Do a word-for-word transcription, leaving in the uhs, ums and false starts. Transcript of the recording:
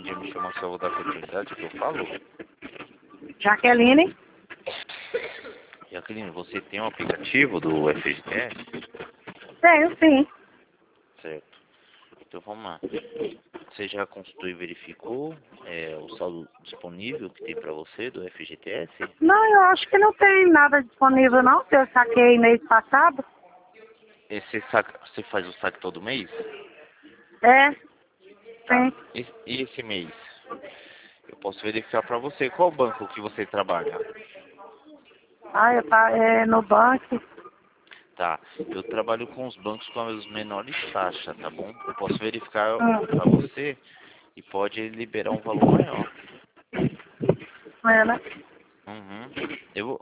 podia me chamar só vou dar continuidade que eu falo? Jaqueline? Jaqueline, você tem um aplicativo do F G T S? Tenho, sim. Certo. Então vamos lá. Você já consultou e verificou é, o saldo disponível que tem para você do F G T S? Não, eu acho que não tem nada disponível não, que eu saquei mês passado. E Você, saca, você faz o saque todo mês? É, Tá. sim. E, e esse mês? Eu posso verificar para você. Qual banco que você trabalha? Ah, eu tá é, no banco. Tá. Eu trabalho com os bancos com as menores taxas, tá bom? Eu posso verificar para Hum, você e pode liberar um valor maior. é, né? Uhum. Eu,